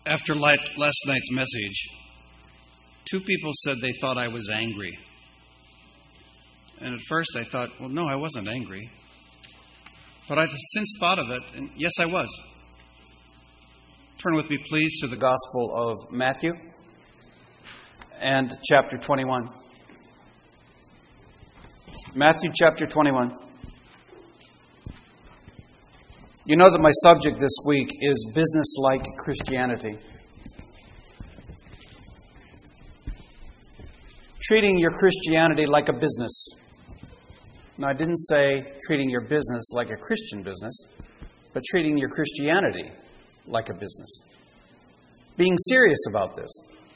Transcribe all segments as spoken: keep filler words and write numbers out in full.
After last night's message, two people said they thought I was angry. And at first I thought, well, no, I wasn't angry. But I've since thought of it, and yes, I was. Turn with me, please, to the Gospel of Matthew and chapter twenty-one. Matthew chapter twenty-one. You know that my subject this week is business-like Christianity. Treating your Christianity like a business. Now, I didn't say treating your business like a Christian business, but treating your Christianity like a business. Being serious about this.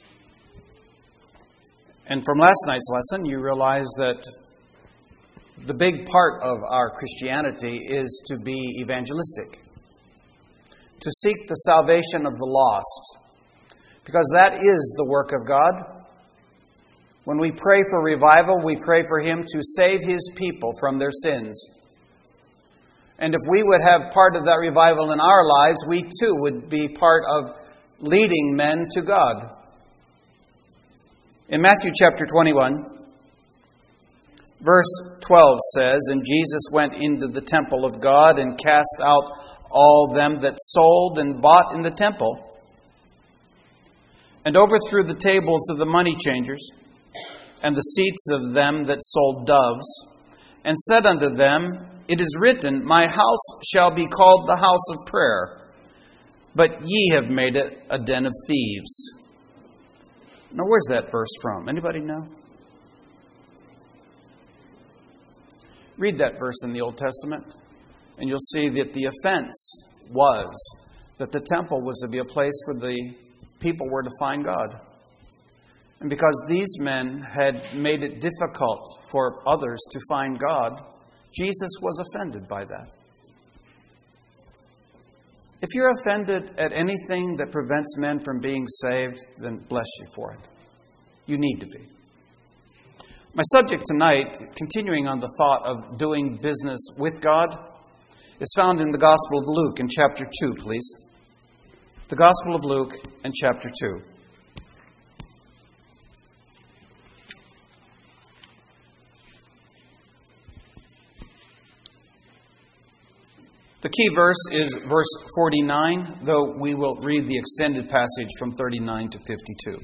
And from last night's lesson, you realize that the big part of our Christianity is to be evangelistic, to seek the salvation of the lost, because that is the work of God. When we pray for revival, we pray for Him to save His people from their sins. And if we would have part of that revival in our lives, we too would be part of leading men to God. In Matthew chapter twenty-one, verse twelve says, "And Jesus went into the temple of God and cast out all them that sold and bought in the temple, and overthrew the tables of the money changers, and the seats of them that sold doves, and said unto them, It is written, My house shall be called the house of prayer, but ye have made it a den of thieves." Now, where's that verse from? Anybody know? Read that verse in the Old Testament, and you'll see that the offense was that the temple was to be a place where the people were to find God. And because these men had made it difficult for others to find God, Jesus was offended by that. If you're offended at anything that prevents men from being saved, then bless you for it. You need to be. My subject tonight, continuing on the thought of doing business with God, is found in the Gospel of Luke in chapter two, please. The Gospel of Luke in chapter two. The key verse is verse forty-nine, though we will read the extended passage from thirty-nine to fifty-two.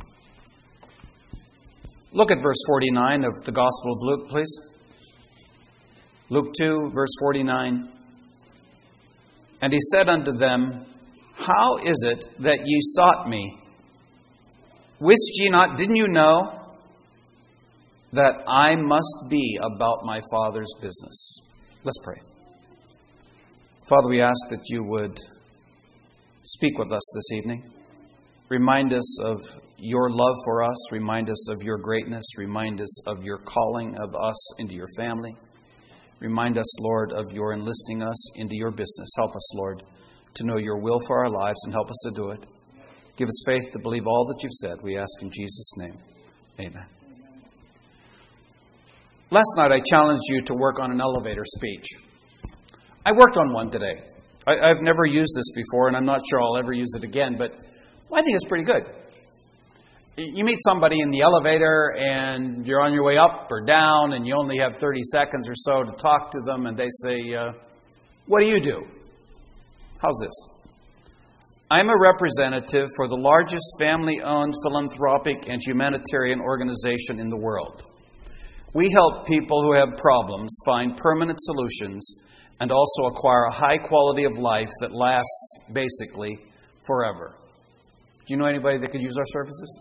Look at verse forty-nine of the Gospel of Luke, please. Luke two, verse forty-nine. "And he said unto them, How is it that ye sought me? Wist ye not, didn't you know, that I must be about my Father's business?" Let's pray. Father, we ask that you would speak with us this evening. Remind us of your love for us. Remind us of your greatness. Remind us of your calling of us into your family. Remind us, Lord, of your enlisting us into your business. Help us, Lord, to know your will for our lives and help us to do it. Give us faith to believe all that you've said. We ask in Jesus' name. Amen. Last night I challenged you to work on an elevator speech. I worked on one today. I, I've never used this before, and I'm not sure I'll ever use it again, but I think it's pretty good. You meet somebody in the elevator, and you're on your way up or down, and you only have thirty seconds or so to talk to them, and they say, uh, "What do you do?" How's this? "I'm a representative for the largest family-owned philanthropic and humanitarian organization in the world. We help people who have problems find permanent solutions and also acquire a high quality of life that lasts basically forever." Do you know anybody that could use our services?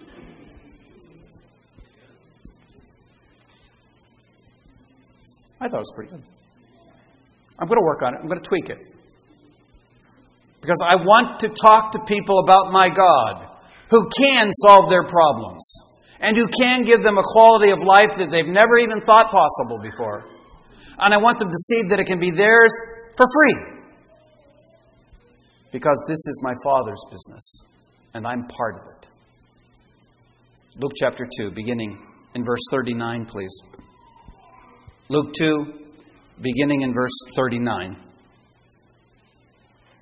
I thought it was pretty good. I'm going to work on it. I'm going to tweak it. Because I want to talk to people about my God who can solve their problems and who can give them a quality of life that they've never even thought possible before. And I want them to see that it can be theirs for free. Because this is my Father's business, and I'm part of it. Luke chapter two, beginning in verse thirty-nine, please. Luke two, beginning in verse thirty-nine.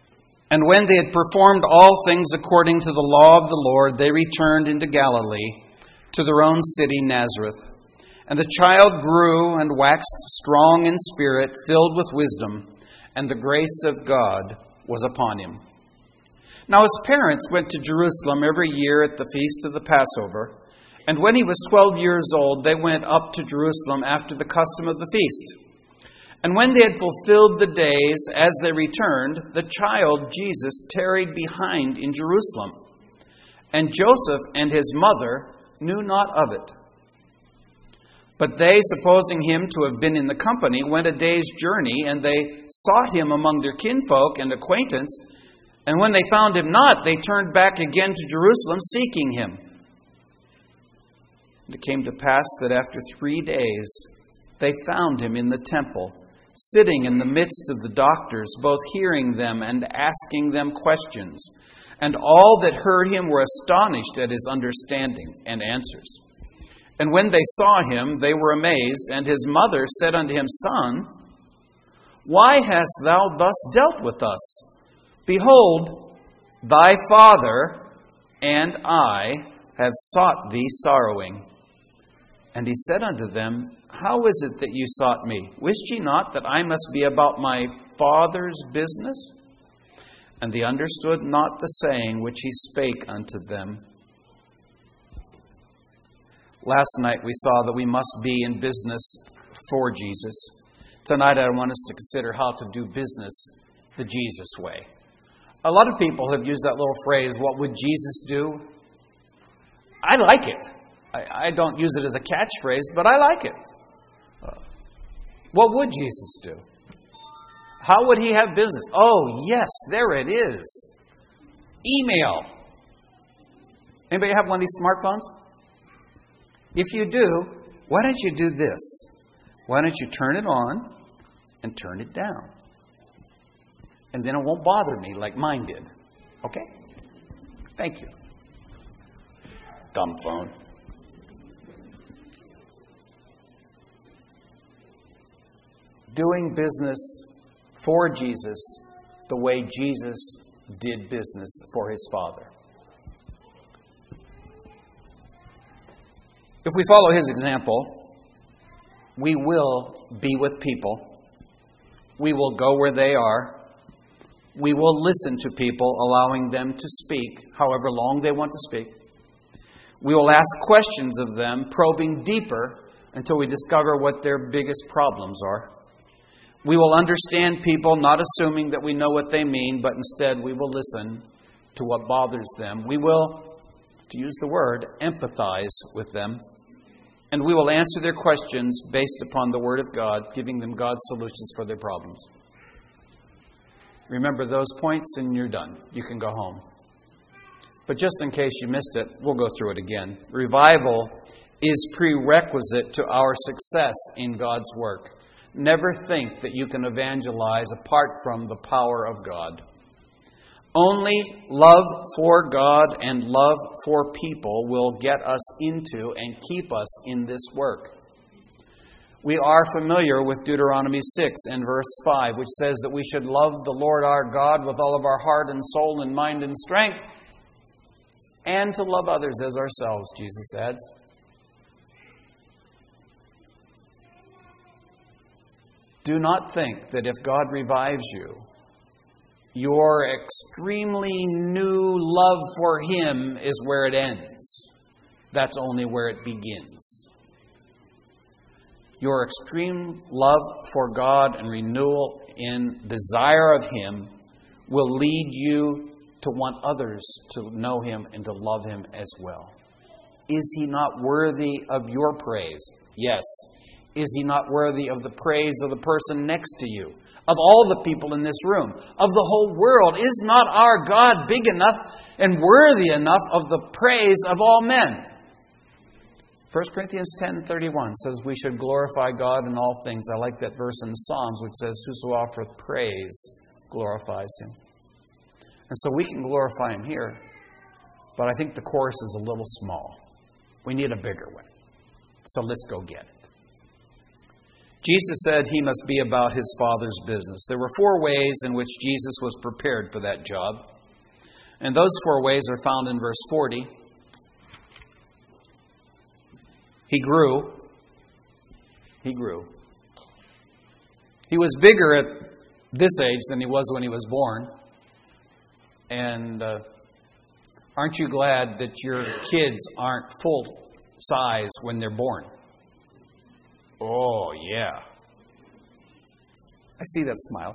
And when they had performed all things according to the law of the Lord, they returned into Galilee, to their own city Nazareth. And the child grew and waxed strong in spirit, filled with wisdom, and the grace of God was upon him. Now his parents went to Jerusalem every year at the feast of the Passover. And when he was twelve years old, they went up to Jerusalem after the custom of the feast. And when they had fulfilled the days as they returned, the child Jesus tarried behind in Jerusalem. And Joseph and his mother knew not of it. But they, supposing him to have been in the company, went a day's journey, and they sought him among their kinfolk and acquaintance. And when they found him not, they turned back again to Jerusalem, seeking him. And it came to pass that after three days they found him in the temple, sitting in the midst of the doctors, both hearing them and asking them questions. And all that heard him were astonished at his understanding and answers. And when they saw him, they were amazed. And his mother said unto him, Son, why hast thou thus dealt with us? Behold, thy father and I have sought thee sorrowing. And he said unto them, How is it that you sought me? Wist ye not that I must be about my Father's business? And they understood not the saying which he spake unto them. Last night we saw that we must be in business for Jesus. Tonight I want us to consider how to do business the Jesus way. A lot of people have used that little phrase, what would Jesus do? I like it. I, I don't use it as a catchphrase, but I like it. Uh, what would Jesus do? How would he have business? Oh, yes, there it is. Email. Anybody have one of these smartphones? If you do, why don't you do this? Why don't you turn it on and turn it down? And then it won't bother me like mine did. Okay? Thank you. Dumb phone. Doing business for Jesus the way Jesus did business for his Father. If we follow his example, we will be with people. We will go where they are. We will listen to people, allowing them to speak, however long they want to speak. We will ask questions of them, probing deeper until we discover what their biggest problems are. We will understand people, not assuming that we know what they mean, but instead we will listen to what bothers them. We will, to use the word, empathize with them. And we will answer their questions based upon the Word of God, giving them God's solutions for their problems. Remember those points and you're done. You can go home. But just in case you missed it, we'll go through it again. Revival is prerequisite to our success in God's work. Never think that you can evangelize apart from the power of God. Only love for God and love for people will get us into and keep us in this work. We are familiar with Deuteronomy six and verse five, which says that we should love the Lord our God with all of our heart and soul and mind and strength, and to love others as ourselves, Jesus adds. Do not think that if God revives you, your extremely new love for Him is where it ends. That's only where it begins. Your extreme love for God and renewal in desire of Him will lead you to want others to know Him and to love Him as well. Is He not worthy of your praise? Yes. Is He not worthy of the praise of the person next to you? Of all the people in this room? Of the whole world? Is not our God big enough and worthy enough of the praise of all men? First Corinthians ten thirty-one says we should glorify God in all things. I like that verse in the Psalms which says, whoso offereth praise glorifies Him. And so we can glorify Him here, but I think the chorus is a little small. We need a bigger one. So let's go get it. Jesus said he must be about his Father's business. There were four ways in which Jesus was prepared for that job. And those four ways are found in verse forty. He grew. He grew. He was bigger at this age than he was when he was born. And uh, aren't you glad that your kids aren't full size when they're born? Oh, yeah. I see that smile.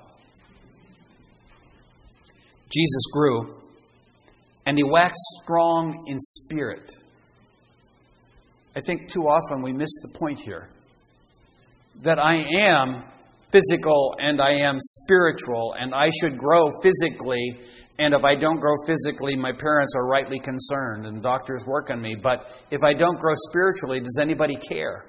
Jesus grew, and he waxed strong in spirit. I think too often we miss the point here. That I am physical and I am spiritual, and I should grow physically. And if I don't grow physically, my parents are rightly concerned and doctors work on me. But if I don't grow spiritually, does anybody care?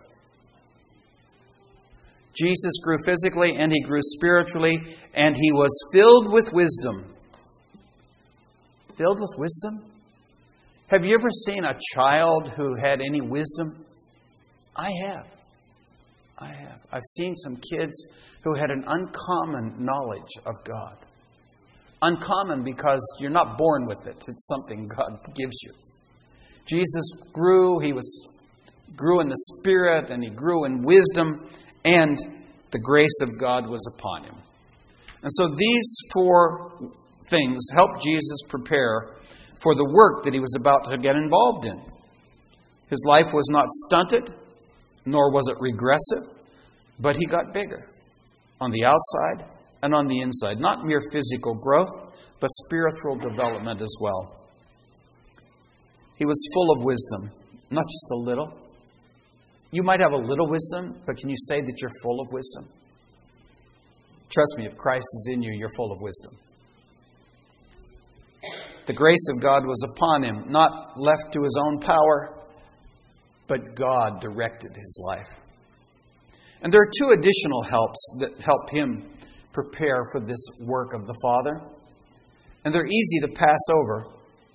Jesus grew physically and he grew spiritually, and he was filled with wisdom. Filled with wisdom? Have you ever seen a child who had any wisdom? I have. I have. I've seen some kids who had an uncommon knowledge of God. Uncommon because you're not born with it. It's something God gives you. Jesus grew. He was grew in the Spirit, and he grew in wisdom, and the grace of God was upon him. And so these four things helped Jesus prepare for the work that he was about to get involved in. His life was not stunted, nor was it regressive, but he got bigger on the outside and on the inside. Not mere physical growth, but spiritual development as well. He was full of wisdom, not just a little. You might have a little wisdom, but can you say that you're full of wisdom? Trust me, if Christ is in you, you're full of wisdom. The grace of God was upon him, not left to his own power, but God directed his life. And there are two additional helps that help him prepare for this work of the Father. And they're easy to pass over.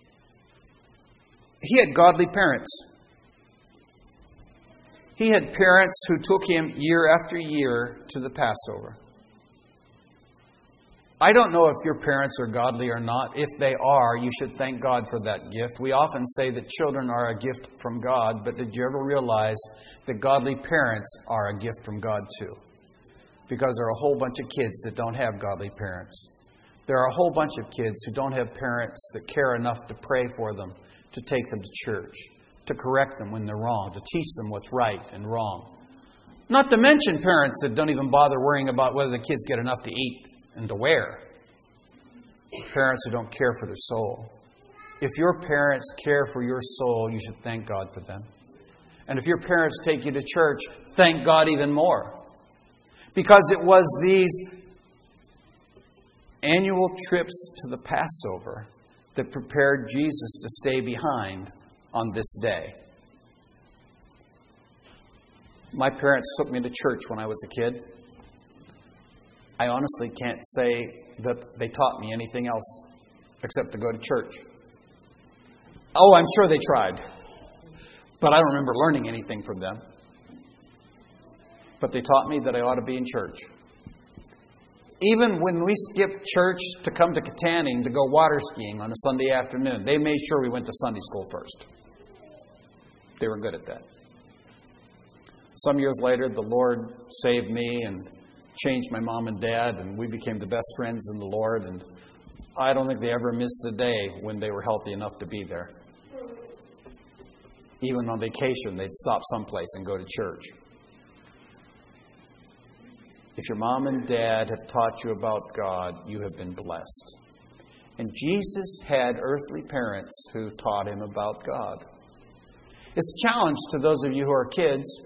He had godly parents. He had parents who took him year after year to the Passover. I don't know if your parents are godly or not. If they are, you should thank God for that gift. We often say that children are a gift from God, but did you ever realize that godly parents are a gift from God too? Because there are a whole bunch of kids that don't have godly parents. There are a whole bunch of kids who don't have parents that care enough to pray for them, to take them to church, to correct them when they're wrong, to teach them what's right and wrong. Not to mention parents that don't even bother worrying about whether the kids get enough to eat and to wear. Parents who don't care for their soul. If your parents care for your soul, you should thank God for them. And if your parents take you to church, thank God even more. Because it was these annual trips to the Passover that prepared Jesus to stay behind on this day. My parents took me to church when I was a kid. I honestly can't say that they taught me anything else except to go to church. Oh, I'm sure they tried. But I don't remember learning anything from them. But they taught me that I ought to be in church. Even when we skipped church to come to Katanning to go water skiing on a Sunday afternoon, they made sure we went to Sunday school first. They were good at that. Some years later, the Lord saved me and changed my mom and dad, and we became the best friends in the Lord. And I don't think they ever missed a day when they were healthy enough to be there. Even on vacation, they'd stop someplace and go to church. If your mom and dad have taught you about God, you have been blessed. And Jesus had earthly parents who taught him about God. It's a challenge to those of you who are kids.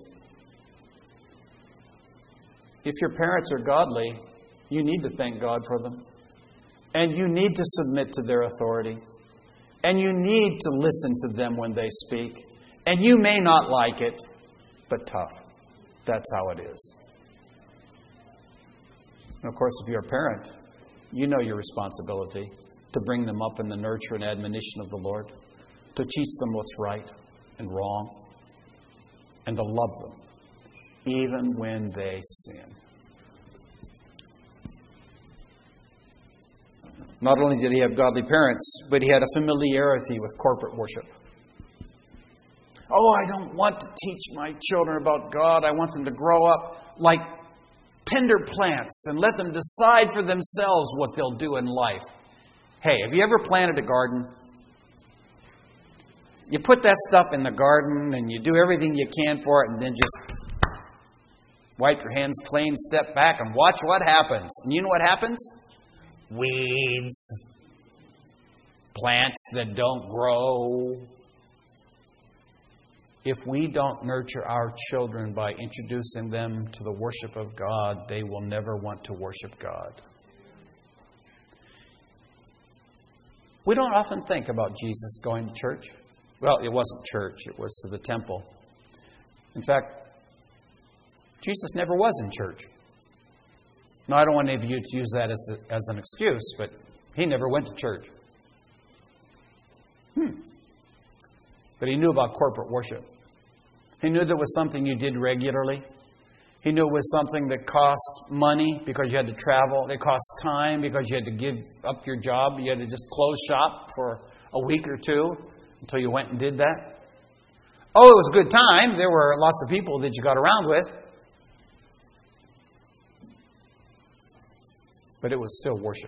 If your parents are godly, you need to thank God for them. And you need to submit to their authority. And you need to listen to them when they speak. And you may not like it, but tough. That's how it is. And of course, if you're a parent, you know your responsibility to bring them up in the nurture and admonition of the Lord, to teach them what's right and wrong, and to love them. even when they sin. Not only did he have godly parents, but he had a familiarity with corporate worship. Oh, I don't want to teach my children about God. I want them to grow up like tender plants and let them decide for themselves what they'll do in life. Hey, have you ever planted a garden? You put that stuff in the garden and you do everything you can for it and then just wipe your hands clean, step back and watch what happens. And you know what happens? Weeds. Plants that don't grow. If we don't nurture our children by introducing them to the worship of God, they will never want to worship God. We don't often think about Jesus going to church. Well, it wasn't church, it was to the temple. In fact, Jesus never was in church. Now, I don't want any of you to use that as, a, as an excuse, but he never went to church. Hmm. But he knew about corporate worship. He knew there was something you did regularly. He knew it was something that cost money because you had to travel. It cost time because you had to give up your job. You had to just close shop for a week or two until you went and did that. Oh, it was a good time. There were lots of people that you got around with. But it was still worship.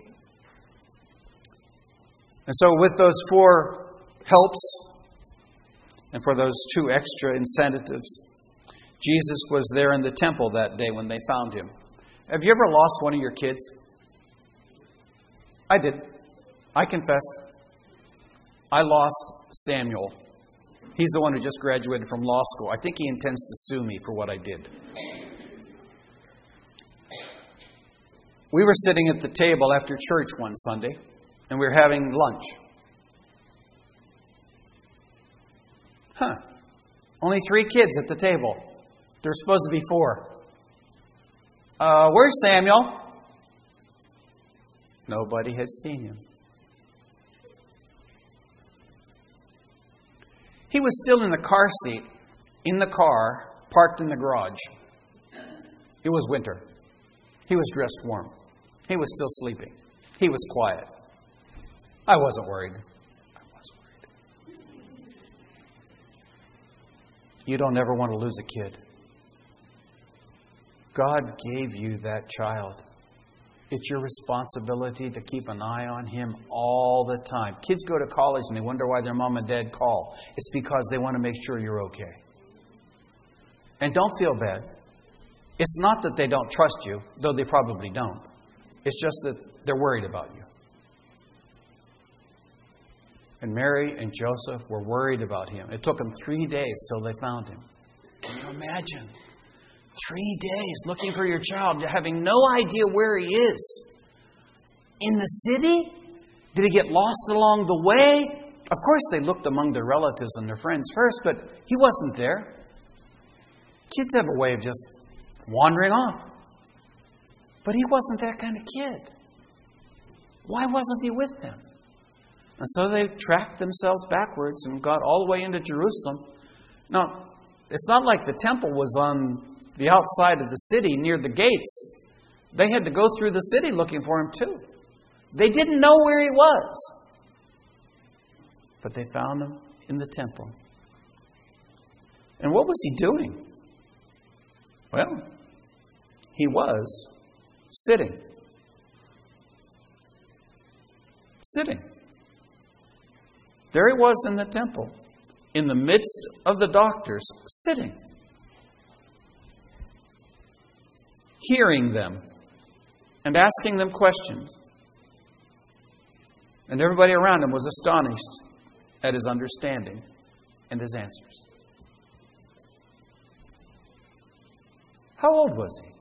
And so with those four helps, and for those two extra incentives, Jesus was there in the temple that day when they found him. Have you ever lost one of your kids? I did. I confess. I lost Samuel. He's the one who just graduated from law school. I think he intends to sue me for what I did. We were sitting at the table after church one Sunday, and we were having lunch. Huh. Only three kids at the table. There's supposed to be four. Uh, where's Samuel? Nobody had seen him. He was still in the car seat, in the car, parked in the garage. It was winter. He was dressed warm. He was still sleeping. He was quiet. I wasn't worried. I wasn't worried. You don't ever want to lose a kid. God gave you that child. It's your responsibility to keep an eye on him all the time. Kids go to college and they wonder why their mom and dad call. It's because they want to make sure you're okay. And don't feel bad. It's not that they don't trust you, though they probably don't. It's just that they're worried about you. And Mary and Joseph were worried about him. It took them three days till they found him. Can you imagine? Three days looking for your child, having no idea where he is. In the city? Did he get lost along the way? Of course they looked among their relatives and their friends first, but he wasn't there. Kids have a way of just wandering off. But he wasn't that kind of kid. Why wasn't he with them? And so they tracked themselves backwards and got all the way into Jerusalem. Now, it's not like the temple was on the outside of the city near the gates. They had to go through the city looking for him too. They didn't know where he was. But they found him in the temple. And what was he doing? Well, he was sitting. Sitting. There he was in the temple, in the midst of the doctors, sitting. Hearing them and asking them questions. And everybody around him was astonished at his understanding and his answers. How old was he?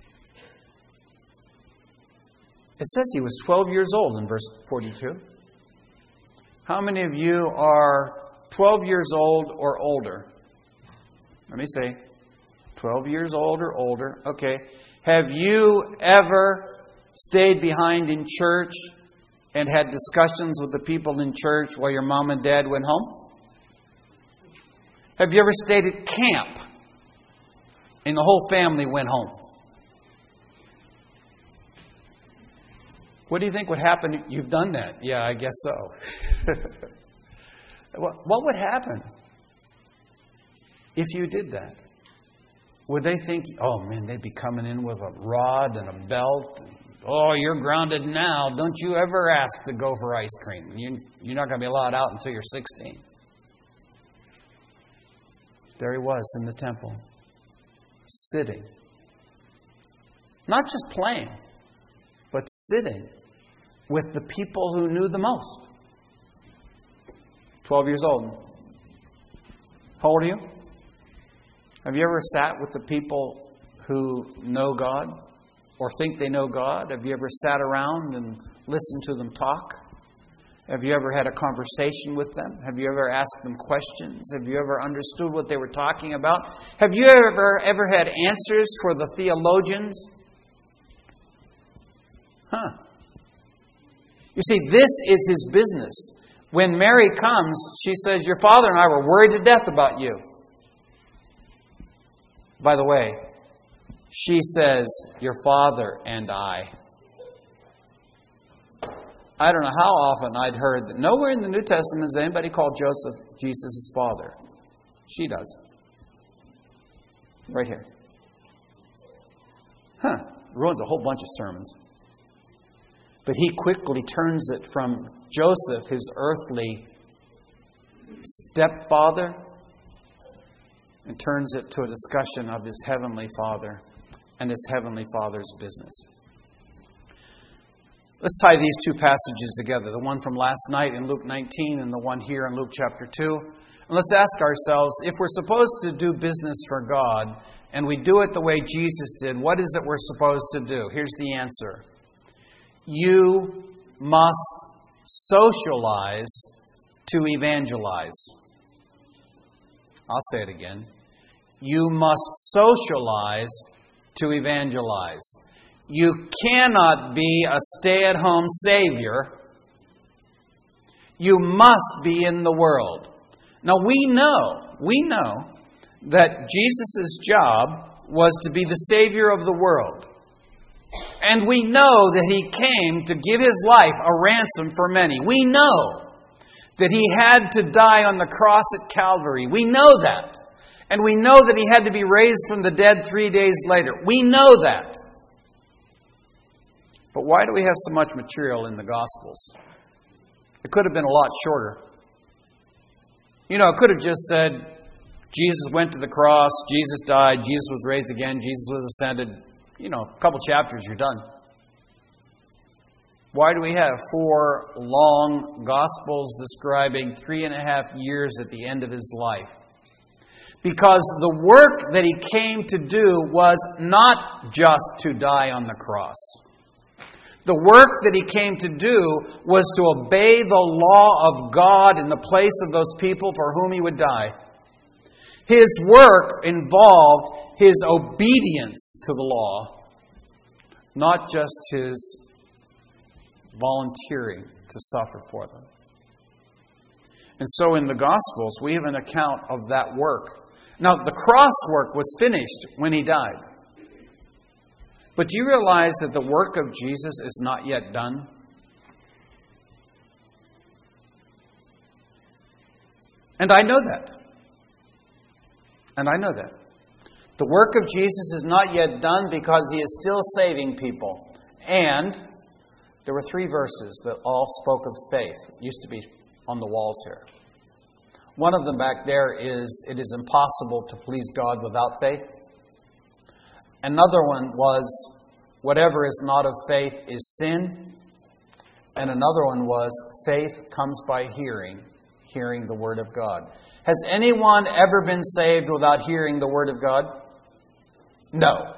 It says he was twelve years old in verse forty-two. How many of you are twelve years old or older? Let me say, twelve years old or older. Okay. Have you ever stayed behind in church and had discussions with the people in church while your mom and dad went home? Have you ever stayed at camp And the whole family went home. What do you think would happen? You've done that. Yeah, I guess so. What would happen if you did that? Would they think, oh man, they'd be coming in with a rod and a belt? Oh, you're grounded now. Don't you ever ask to go for ice cream. You, you're not going to be allowed out until you're sixteen. There he was in the temple, sitting. Not just playing, but sitting with the people who knew the most. twelve years old. How old are you? Have you ever sat with the people who know God or think they know God? Have you ever sat around and listened to them talk? Have you ever had a conversation with them? Have you ever asked them questions? Have you ever understood what they were talking about? Have you ever, ever had answers for the theologians? Huh. You see, this is his business. When Mary comes, she says, your father and I were worried to death about you. By the way, she says, your father and I. I don't know how often I'd heard that nowhere in the New Testament does anybody call Joseph Jesus' father. She does. Right here. Huh. Ruins a whole bunch of sermons. But he quickly turns it from Joseph, his earthly stepfather, and turns it to a discussion of his heavenly Father and his heavenly Father's business. Let's tie these two passages together, the one from last night in Luke nineteen and the one here in Luke chapter two. And let's ask ourselves, if we're supposed to do business for God and we do it the way Jesus did, what is it we're supposed to do? Here's the answer. You must socialize to evangelize. I'll say it again. You must socialize to evangelize. You cannot be a stay-at-home savior. You must be in the world. Now we know, we know that Jesus' job was to be the Savior of the world. And we know that He came to give His life a ransom for many. We know that He had to die on the cross at Calvary. We know that. And we know that He had to be raised from the dead three days later. We know that. But why do we have so much material in the Gospels? It could have been a lot shorter. You know, it could have just said, Jesus went to the cross, Jesus died, Jesus was raised again, Jesus was ascended. You know, a couple chapters, you're done. Why do we have four long Gospels describing three and a half years at the end of His life? Because the work that He came to do was not just to die on the cross. The work that He came to do was to obey the law of God in the place of those people for whom He would die. His work involved His obedience to the law, not just His volunteering to suffer for them. And so in the Gospels, we have an account of that work. Now, the cross work was finished when He died. But do you realize that the work of Jesus is not yet done? And I know that. And I know that. The work of Jesus is not yet done because He is still saving people. And there were three verses that all spoke of faith. It used to be on the walls here. One of them back there is, it is impossible to please God without faith. Another one was, whatever is not of faith is sin. And another one was, faith comes by hearing, hearing the Word of God. Has anyone ever been saved without hearing the Word of God? No.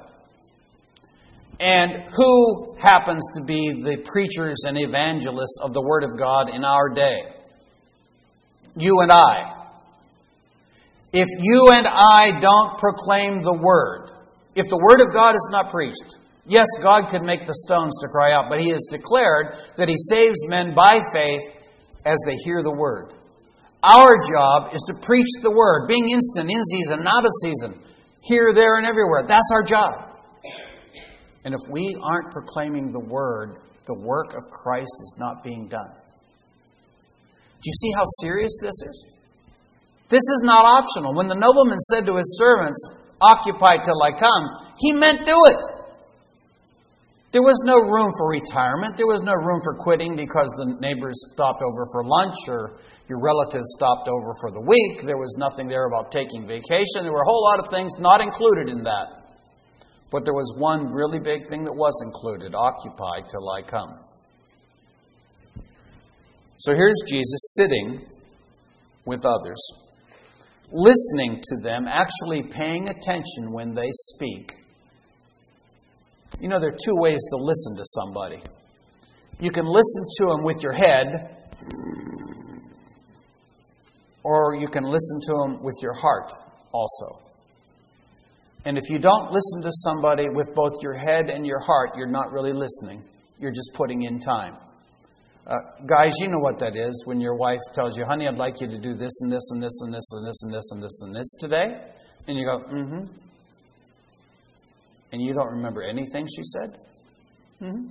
And who happens to be the preachers and evangelists of the Word of God in our day? You and I. If you and I don't proclaim the Word, if the Word of God is not preached, yes, God could make the stones to cry out, but He has declared that He saves men by faith as they hear the Word. Our job is to preach the Word, being instant, in season, out of season, Here, there, and everywhere. That's our job. And if we aren't proclaiming the Word, the work of Christ is not being done. Do you see how serious this is? This is not optional. When the nobleman said to his servants, "Occupy till I come," he meant do it. There was no room for retirement. There was no room for quitting because the neighbors stopped over for lunch or your relatives stopped over for the week. There was nothing there about taking vacation. There were a whole lot of things not included in that. But there was one really big thing that was included: occupy till I come. So here's Jesus sitting with others, listening to them, actually paying attention when they speak. You know, there are two ways to listen to somebody. You can listen to them with your head, or you can listen to them with your heart also. And if you don't listen to somebody with both your head and your heart, you're not really listening. You're just putting in time. Uh, guys, you know what that is when your wife tells you, "Honey, I'd like you to do this and this and this and this and this and this and this and this today." And you go, "Mm-hmm." And you don't remember anything she said? Mm-hmm.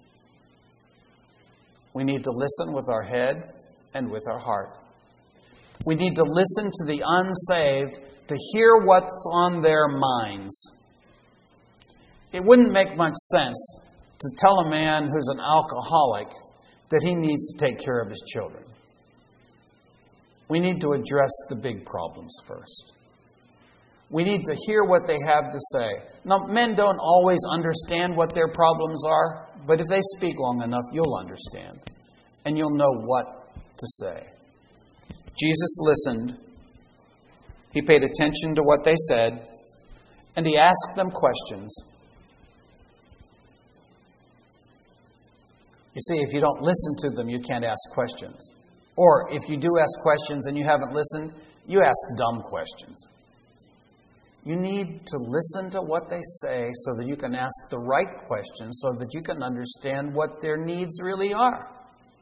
We need to listen with our head and with our heart. We need to listen to the unsaved to hear what's on their minds. It wouldn't make much sense to tell a man who's an alcoholic that he needs to take care of his children. We need to address the big problems first. We need to hear what they have to say. Now, men don't always understand what their problems are, but if they speak long enough, you'll understand. And you'll know what to say. Jesus listened. He paid attention to what they said, and he asked them questions. You see, if you don't listen to them, you can't ask questions. Or if you do ask questions and you haven't listened, you ask dumb questions. You need to listen to what they say so that you can ask the right questions, so that you can understand what their needs really are.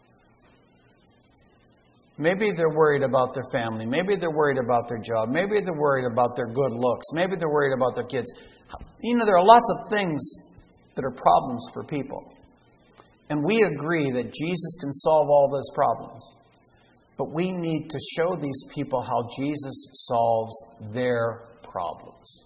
Maybe they're worried about their family. Maybe they're worried about their job. Maybe they're worried about their good looks. Maybe they're worried about their kids. You know, there are lots of things that are problems for people. And we agree that Jesus can solve all those problems. But we need to show these people how Jesus solves their problems.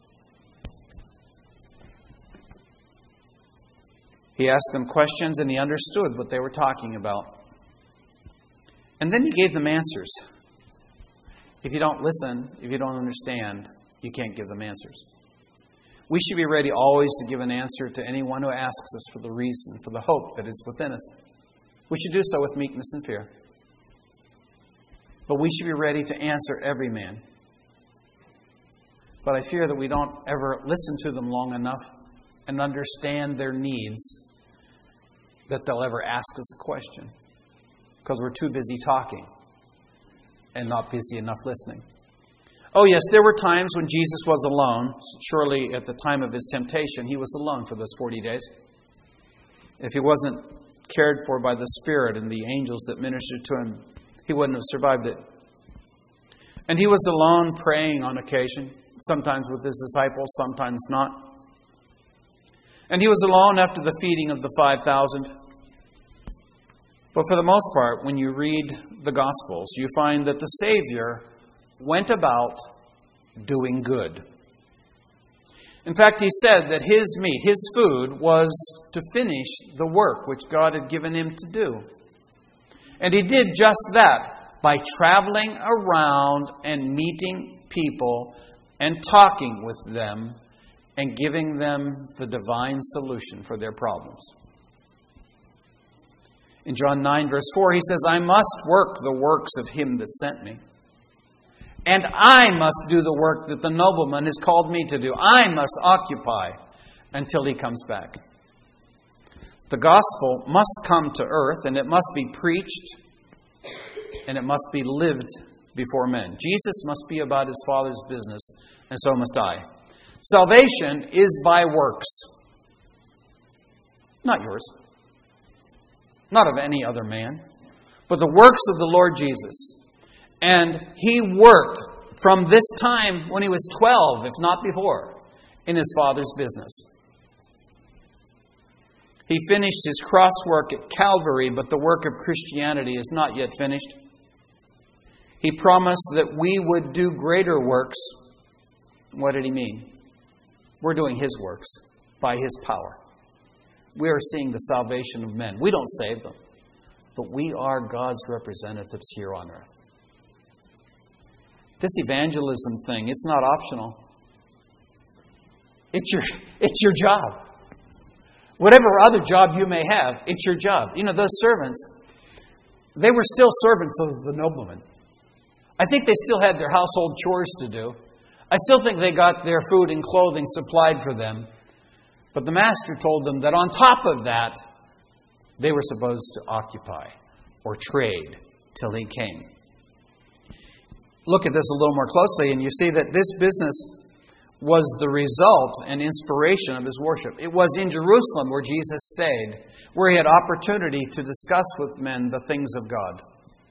He asked them questions and he understood what they were talking about. And then he gave them answers. If you don't listen, if you don't understand, you can't give them answers. We should be ready always to give an answer to anyone who asks us for the reason, for the hope that is within us. We should do so with meekness and fear. But we should be ready to answer every man. But I fear that we don't ever listen to them long enough and understand their needs that they'll ever ask us a question. Because we're too busy talking and not busy enough listening. Oh yes, there were times when Jesus was alone. Surely at the time of his temptation, he was alone for those forty days. If he wasn't cared for by the Spirit and the angels that ministered to him, he wouldn't have survived it. And he was alone praying on occasion, sometimes with his disciples, sometimes not. And he was alone after the feeding of the five thousand. But for the most part, when you read the Gospels, you find that the Savior went about doing good. In fact, he said that his meat, his food, was to finish the work which God had given him to do. And he did just that by traveling around and meeting people and talking with them and giving them the divine solution for their problems. In John nine, verse four, he says, I must work the works of him that sent me. And I must do the work that the nobleman has called me to do. I must occupy until he comes back. The gospel must come to earth, and it must be preached, and it must be lived before men. Jesus must be about his Father's business, and so must I. Salvation is by works. Not yours. Not of any other man. But the works of the Lord Jesus. And he worked from this time when he was twelve, if not before. in His Father's business. He finished His cross work at Calvary, but the work of Christianity is not yet finished. He promised that we would do greater works. What did He mean? We're doing His works by His power. We are seeing the salvation of men. We don't save them, but we are God's representatives here on earth. This evangelism thing, it's not optional. It's your, it's your job. Whatever other job you may have, it's your job. You know, those servants, they were still servants of the nobleman. I think they still had their household chores to do. I still think they got their food and clothing supplied for them. But the master told them that on top of that, they were supposed to occupy or trade till He came. Look at this a little more closely, and you see that this business was the result and inspiration of His worship. It was in Jerusalem where Jesus stayed, where He had opportunity to discuss with men the things of God.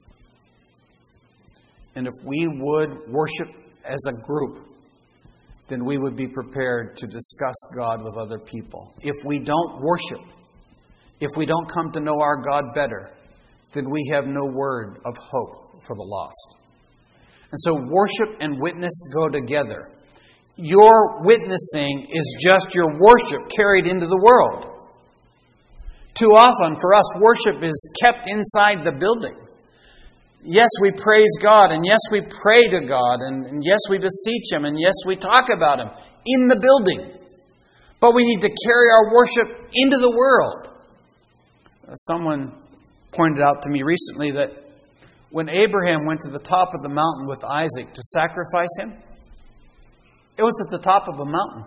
And if we would worship as a group, then we would be prepared to discuss God with other people. If we don't worship, if we don't come to know our God better, then we have no word of hope for the lost. And so worship and witness go together. Your witnessing is just your worship carried into the world. Too often for us, worship is kept inside the building. Yes, we praise God, and yes, we pray to God, and, and yes, we beseech Him, and yes, we talk about Him in the building. But we need to carry our worship into the world. Someone pointed out to me recently that when Abraham went to the top of the mountain with Isaac to sacrifice him, it was at the top of a mountain.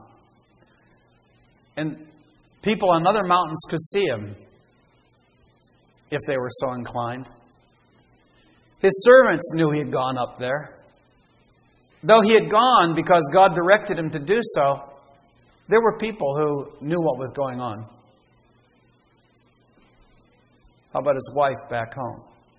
And people on other mountains could see him if they were so inclined. His servants knew he had gone up there. Though he had gone because God directed him to do so, there were people who knew what was going on. How about his wife back home?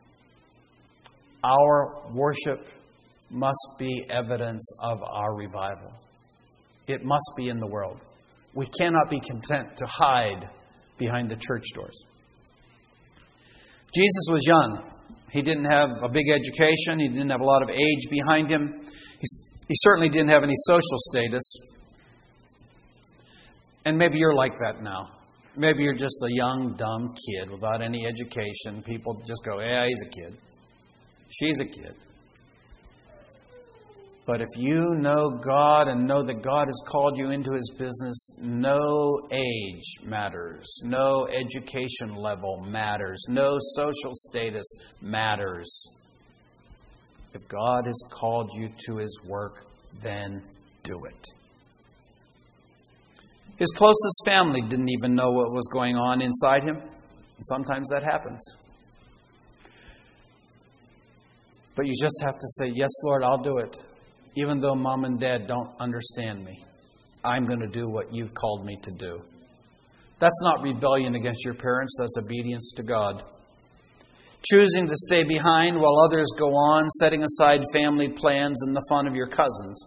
Our worship must be evidence of our revival. It must be in the world. We cannot be content to hide behind the church doors. Jesus was young. He didn't have a big education. He didn't have a lot of age behind him. He, he certainly didn't have any social status. And maybe you're like that now. Maybe you're just a young, dumb kid without any education. People just go, yeah, he's a kid. She's a kid. But if you know God and know that God has called you into His business, no age matters. No education level matters. No social status matters. If God has called you to His work, then do it. His closest family didn't even know what was going on inside him. And sometimes that happens. But you just have to say, yes, Lord, I'll do it. Even though mom and dad don't understand me, I'm going to do what you've called me to do. That's not rebellion against your parents. That's obedience to God. Choosing to stay behind while others go on, setting aside family plans and the fun of your cousins.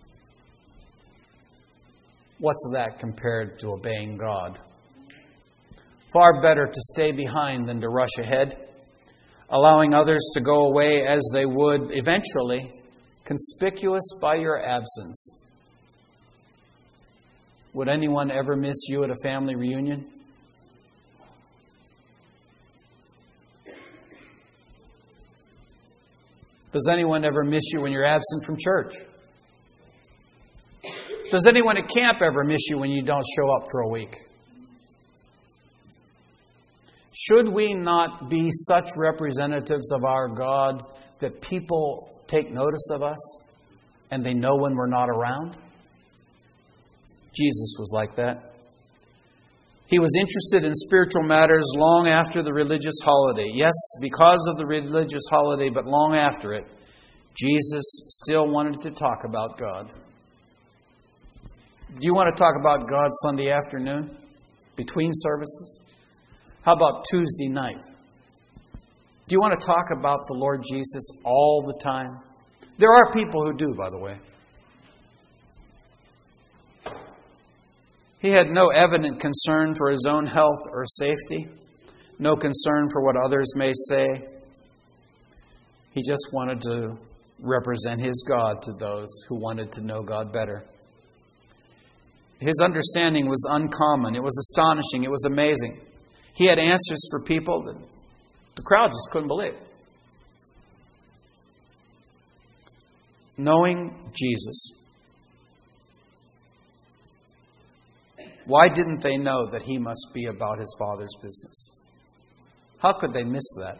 What's that compared to obeying God? Far better to stay behind than to rush ahead, allowing others to go away as they would eventually, conspicuous by your absence. Would anyone ever miss you at a family reunion? Does anyone ever miss you when you're absent from church? Does anyone at camp ever miss you when you don't show up for a week? Should we not be such representatives of our God that people take notice of us and they know when we're not around? Jesus was like that. He was interested in spiritual matters long after the religious holiday. Yes, because of the religious holiday, but long after it, Jesus still wanted to talk about God. Do you want to talk about God Sunday afternoon between services? How about Tuesday night? Do you want to talk about the Lord Jesus all the time? There are people who do, by the way. He had no evident concern for his own health or safety, no concern for what others may say. He just wanted to represent his God to those who wanted to know God better. His understanding was uncommon. It was astonishing. It was amazing. He had answers for people that the crowd just couldn't believe. Knowing Jesus. Why didn't they know that he must be about his Father's business? How could they miss that?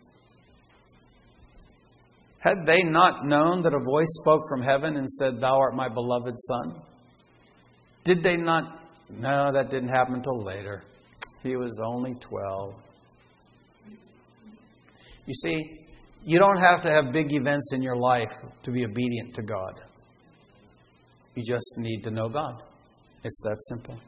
Had they not known that a voice spoke from heaven and said, "Thou art my beloved Son"? Did they not? No, that didn't happen until later. He was only twelve. You see, you don't have to have big events in your life to be obedient to God. You just need to know God. It's that simple.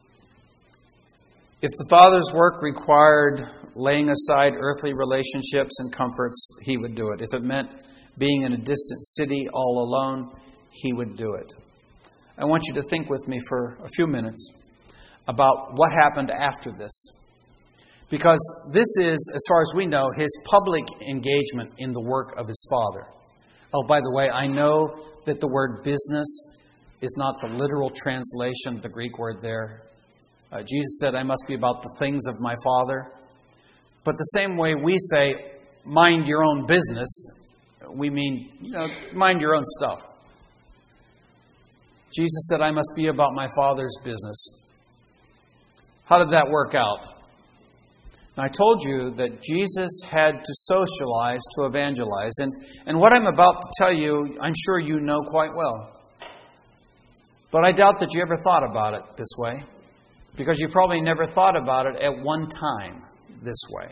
If the Father's work required laying aside earthly relationships and comforts, he would do it. If it meant being in a distant city all alone, he would do it. I want you to think with me for a few minutes about what happened after this. Because this is, as far as we know, his public engagement in the work of his Father. Oh, by the way, I know that the word business is not the literal translation of the Greek word there. Uh, Jesus said, "I must be about the things of my Father." But the same way we say, "mind your own business," we mean, you know, mind your own stuff. Jesus said, "I must be about my Father's business." How did that work out? Now, I told you that Jesus had to socialize to evangelize. And, and what I'm about to tell you, I'm sure you know quite well. But I doubt that you ever thought about it this way. Because you probably never thought about it at one time this way.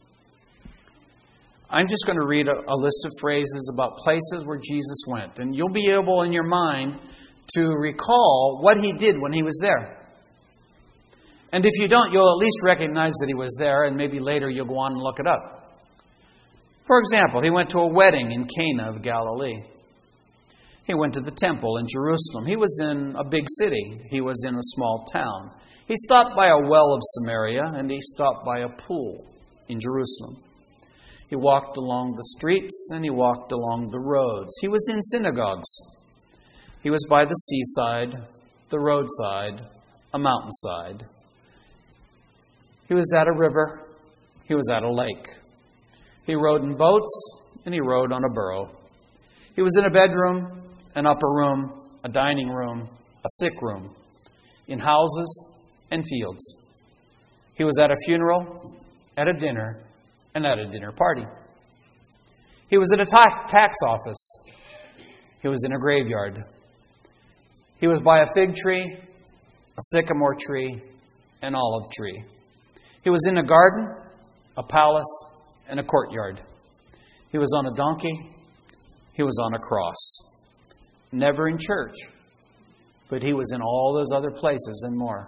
I'm just going to read a, a list of phrases about places where Jesus went. And you'll be able in your mind to recall what he did when he was there. And if you don't, you'll at least recognize that he was there, and maybe later you'll go on and look it up. For example, he went to a wedding in Cana of Galilee. He went to the temple in Jerusalem. He was in a big city. He was in a small town. He stopped by a well of Samaria, and he stopped by a pool in Jerusalem. He walked along the streets, and he walked along the roads. He was in synagogues. He was by the seaside, the roadside, a mountainside. He was at a river. He was at a lake. He rode in boats, and he rode on a burro. He was in a bedroom, an upper room, a dining room, a sick room, in houses and fields. He was at a funeral, at a dinner, and at a dinner party. He was at a ta- tax office. He was in a graveyard. He was by a fig tree, a sycamore tree, an olive tree. He was in a garden, a palace, and a courtyard. He was on a donkey. He was on a cross. Never in church, but he was in all those other places and more.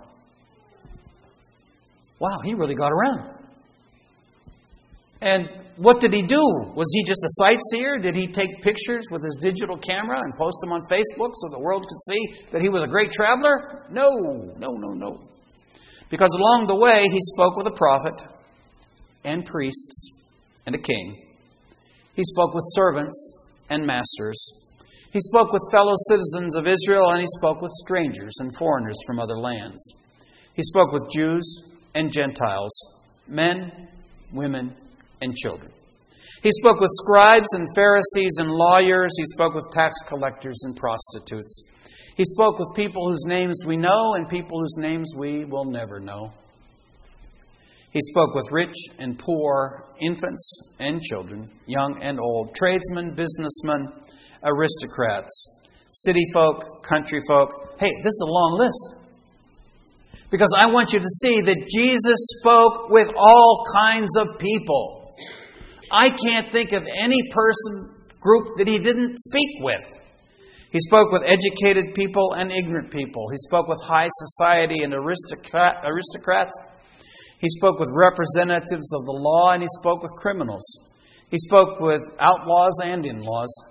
Wow, he really got around. And what did he do? Was he just a sightseer? Did he take pictures with his digital camera and post them on Facebook so the world could see that he was a great traveler? No, no, no, no. Because along the way, he spoke with a prophet and priests and a king. He spoke with servants and masters. He spoke with fellow citizens of Israel, and he spoke with strangers and foreigners from other lands. He spoke with Jews and Gentiles, men, women, and children. He spoke with scribes and Pharisees and lawyers. He spoke with tax collectors and prostitutes. He spoke with people whose names we know and people whose names we will never know. He spoke with rich and poor, infants and children, young and old, tradesmen, businessmen, aristocrats, city folk, country folk. Hey, this is a long list. Because I want you to see that Jesus spoke with all kinds of people. I can't think of any person, group that he didn't speak with. He spoke with educated people and ignorant people. He spoke with high society and aristocrat, aristocrats. He spoke with representatives of the law, and he spoke with criminals. He spoke with outlaws and in-laws.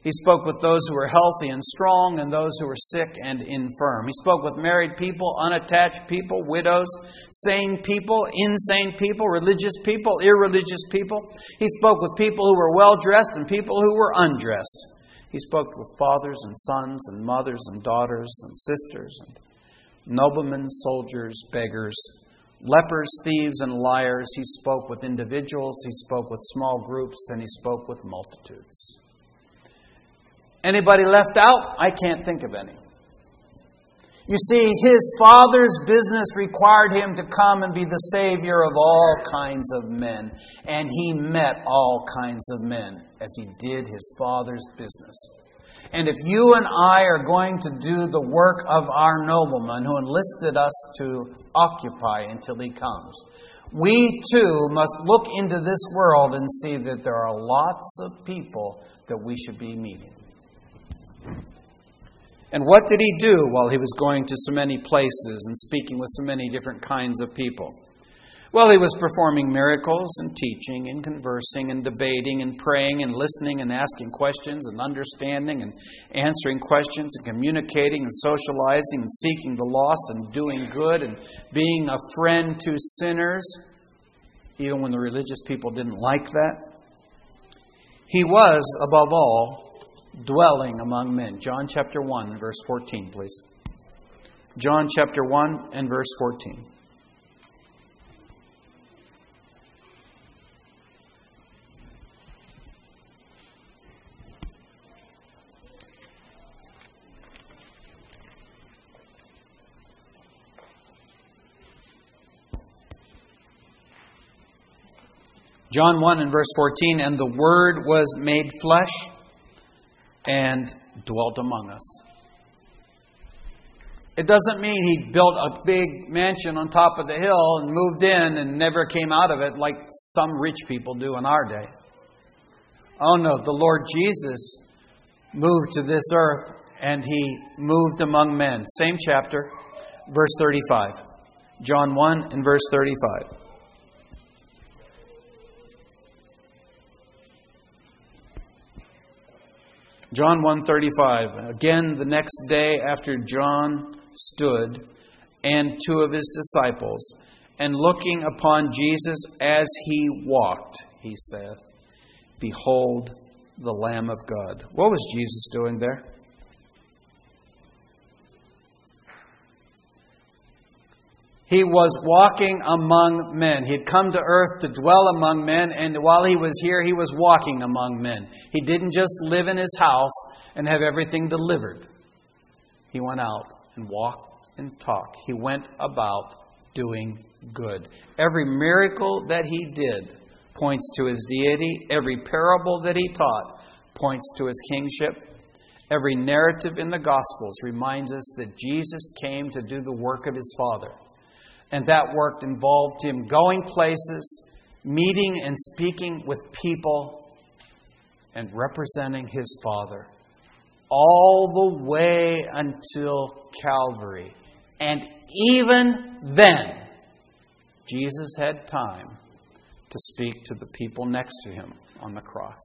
He spoke with those who were healthy and strong and those who were sick and infirm. He spoke with married people, unattached people, widows, sane people, insane people, religious people, irreligious people. He spoke with people who were well-dressed and people who were undressed. He spoke with fathers and sons and mothers and daughters and sisters and noblemen, soldiers, beggars, lepers, thieves, and liars. He spoke with individuals, he spoke with small groups, and he spoke with multitudes. Anybody left out? I can't think of any. You see, his Father's business required him to come and be the Savior of all kinds of men. And he met all kinds of men as he did his Father's business. And if you and I are going to do the work of our nobleman who enlisted us to occupy until he comes, we too must look into this world and see that there are lots of people that we should be meeting. And what did he do while he was going to so many places and speaking with so many different kinds of people? Well, he was performing miracles and teaching and conversing and debating and praying and listening and asking questions and understanding and answering questions and communicating and socializing and seeking the lost and doing good and being a friend to sinners, even when the religious people didn't like that. He was, above all, dwelling among men. John chapter one, verse fourteen, please. John chapter one and verse fourteen. John one and verse fourteen, and the Word was made flesh and dwelt among us. It doesn't mean he built a big mansion on top of the hill and moved in and never came out of it like some rich people do in our day. Oh no, the Lord Jesus moved to this earth and he moved among men. Same chapter, verse thirty-five. John one and verse thirty-five. John one thirty-five. Again, the next day after John stood and two of his disciples, and looking upon Jesus as he walked, he saith, Behold the Lamb of God. What was Jesus doing there? He was walking among men. He had come to earth to dwell among men, and while he was here, he was walking among men. He didn't just live in his house and have everything delivered. He went out and walked and talked. He went about doing good. Every miracle that he did points to his deity. Every parable that he taught points to his kingship. Every narrative in the Gospels reminds us that Jesus came to do the work of his Father. And that work involved him going places, meeting and speaking with people, and representing his Father. All the way until Calvary. And even then, Jesus had time to speak to the people next to him on the cross.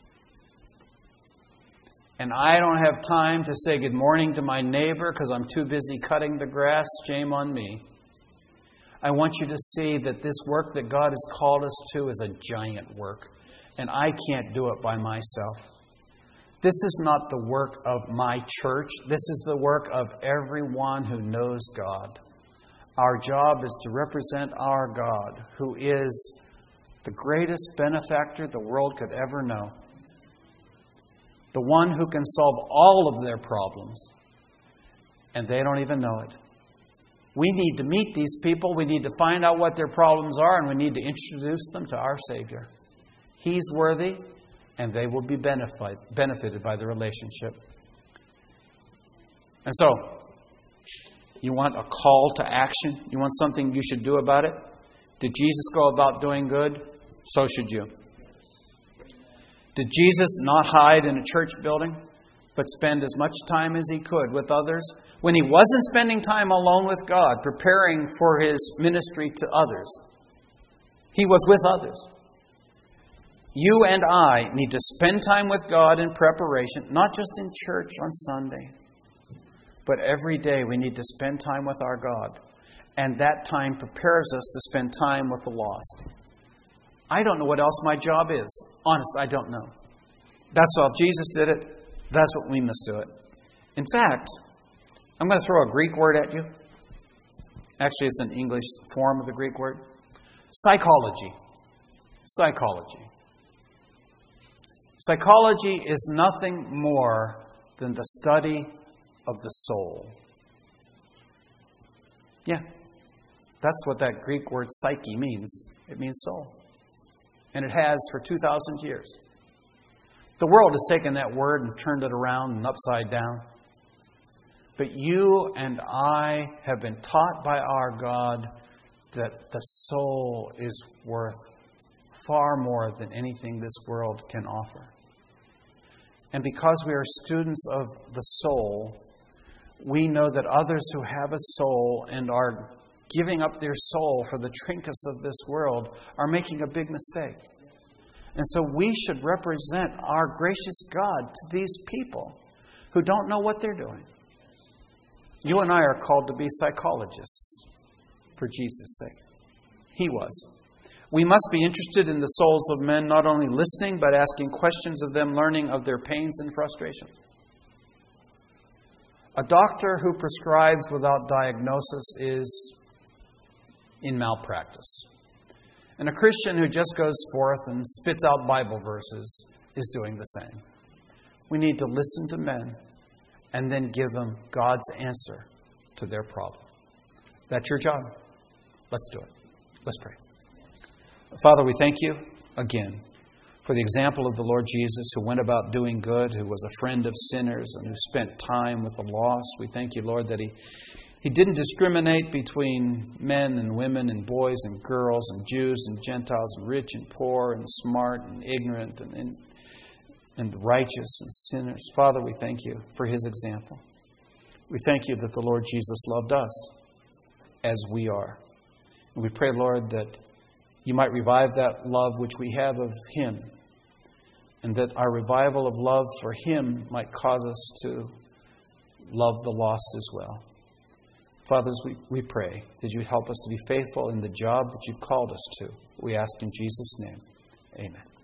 And I don't have time to say good morning to my neighbor because I'm too busy cutting the grass. Shame on me. I want you to see that this work that God has called us to is a giant work. And I can't do it by myself. This is not the work of my church. This is the work of everyone who knows God. Our job is to represent our God, who is the greatest benefactor the world could ever know. The one who can solve all of their problems. And they don't even know it. We need to meet these people. We need to find out what their problems are, and we need to introduce them to our Savior. He's worthy, and they will be benefit, benefited by the relationship. And so, you want a call to action? You want something you should do about it? Did Jesus go about doing good? So should you. Did Jesus not hide in a church building, but spend as much time as he could with others? When he wasn't spending time alone with God, preparing for his ministry to others, he was with others. You and I need to spend time with God in preparation, not just in church on Sunday, but every day we need to spend time with our God. And that time prepares us to spend time with the lost. I don't know what else my job is. Honest, I don't know. That's all. Jesus did it. That's what we must do it. In fact, I'm going to throw a Greek word at you. Actually, it's an English form of the Greek word. Psychology. Psychology. Psychology is nothing more than the study of the soul. Yeah, that's what that Greek word psyche means. It means soul. And it has for two thousand years. The world has taken that word and turned it around and upside down. But you and I have been taught by our God that the soul is worth far more than anything this world can offer. And because we are students of the soul, we know that others who have a soul and are giving up their soul for the trinkets of this world are making a big mistake. And so we should represent our gracious God to these people who don't know what they're doing. You and I are called to be psychologists for Jesus' sake. He was. We must be interested in the souls of men, not only listening, but asking questions of them, learning of their pains and frustrations. A doctor who prescribes without diagnosis is in malpractice. And a Christian who just goes forth and spits out Bible verses is doing the same. We need to listen to men and then give them God's answer to their problem. That's your job. Let's do it. Let's pray. Father, we thank you again for the example of the Lord Jesus, who went about doing good, who was a friend of sinners, and who spent time with the lost. We thank you, Lord, that He He didn't discriminate between men and women and boys and girls and Jews and Gentiles and rich and poor and smart and ignorant and, and, and righteous and sinners. Father, we thank you for His example. We thank you that the Lord Jesus loved us as we are. And we pray, Lord, that you might revive that love which we have of Him, and that our revival of love for Him might cause us to love the lost as well. Fathers, we, we pray that you help us to be faithful in the job that you've called us to. We ask in Jesus' name. Amen.